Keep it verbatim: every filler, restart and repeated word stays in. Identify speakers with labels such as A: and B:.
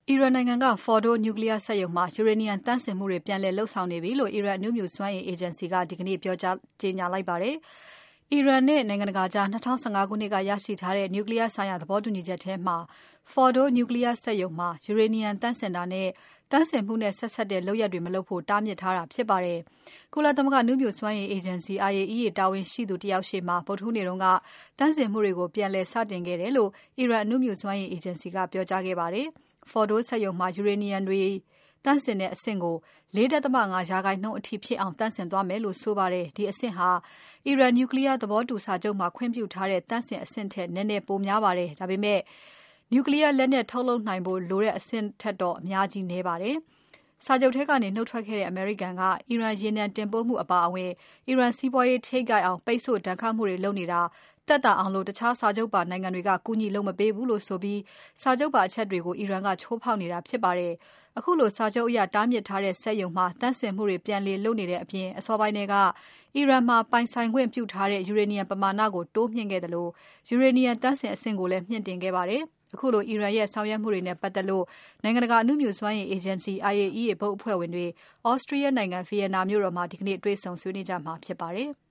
A: အီရန်နိုင်ငံက Fordow နျူကလီးယားစက်ရုံမှာ ယူရေနီယံသန့်စင်မှုတွေပြန်လည်လုပ်ဆောင်နေပြီလို့ အီရန်အဏုမြူစွမ်းအင်အေဂျင်စီက ဒီကနေ့ ကြေညာလိုက်ပါတယ်။ အီရန်နဲ့နိုင်ငံတကာကြား ၂၀၁၅ ခုနှစ်ကရရှိထားတဲ့ နျူကလီးယားဆိုင်ရာသဘောတူညီချက်ထဲမှာ Fordow နျူကလီးယားစက်ရုံမှာ ယူရေနီယံသန့်စင်တာနဲ့ သန့်စင်မှုနဲ့ဆက်စပ်တဲ့လုပ်ရပ်တွေ မလုပ်ဖို့တားမြစ်ထားတာဖြစ်ပါတယ်။ ကုလသမဂ္ဂအဏုမြူစွမ်းအင်အေဂျင်စီ I A E A တာဝန်ရှိသူတယောက်ရှေ့မှာ ဗုဒ္ဓဟူးနေ့က သန့်စင်မှုတွေကို ပြန်လည်စတင်ခဲ့တယ်လို့ အီရန်အဏုမြူစွမ်းအင်အေဂျင်စီက ပြောကြားခဲ့ပါတယ်။ Fordow စက်ရုံမှာ ယူရေနီယံတွေသန့်စင်တဲ့အဆင့်ကို ၄.၅% အထိဖြစ်အောင် သန့်စင်သွားမယ်လို့ဆိုပါတယ်။ ဒီအဆင့်ဟာ အီရန်နျူကလီးယားသဘောတူစာချုပ်မှာ ခွင့်ပြုထားတဲ့ သန့်စင်အဆင့်ထက် နည်းနည်းပိုများပါတယ်။ ဒါပေမဲ့ နျူကလီးယားလက်နက်ထုတ်လုပ်နိုင်ဖို့လိုတဲ့အဆင့်ထက်တော့ အများကြီးနည်းပါတယ်။ စာချုပ်ထဲကနေ နုတ်ထွက်ခဲ့တဲ့ အမေရိကန်က အီရန်ရေနံတင်ပို့မှုအပါအဝင် အီရန်စီးပွားရေးထိခိုက်အောင် ပိတ်ဆို့ဒဏ်ခတ်မှုတွေလုပ်နေတာ သက်သာအောင် တခြားစာချုပ်ပါနိုင်ငံတွေက ကူညီလုပ်မပေးဘူးလို့ဆိုပြီး စာချုပ်ပါအချက်တွေကို အီရန်က ချိုးဖောက်နေတာဖြစ်ပါတယ်။ ခုလိုစာချုပ်အရတားမြစ်ထားတဲ့စက်ရုံမှာ သန့်စင်မှုတွေပြန်လည်လုပ်နေတဲ့အပြင် အစောပိုင်းထဲက အီရန်မှာပိုင်ဆိုင်ခွင့်ပြုထားတဲ့ ယူရေနီယံပမာဏကို တိုးမြှင့်ခဲ့သလို ယူရေနီယံသန့်စင်အဆင့်ကိုလည်း မြှင့်တင်ခဲ့ပါတယ်။ ခုလိုအီရန်ရဲ့ဆောင်ရွက်မှုတွေနဲ့ပတ်သက်လို့ နိုင်ငံတကာအဏုမြူစွမ်းအင်အေဂျင်စီ I A E A ဘုတ်အဖွဲ့ဝင်တွေ Austria နိုင်ငံ Vienna မြို့တော်မှာ ဒီကနေ့ တွေ့ဆုံဆွေးနွေးကြမှာဖြစ်ပါတယ်။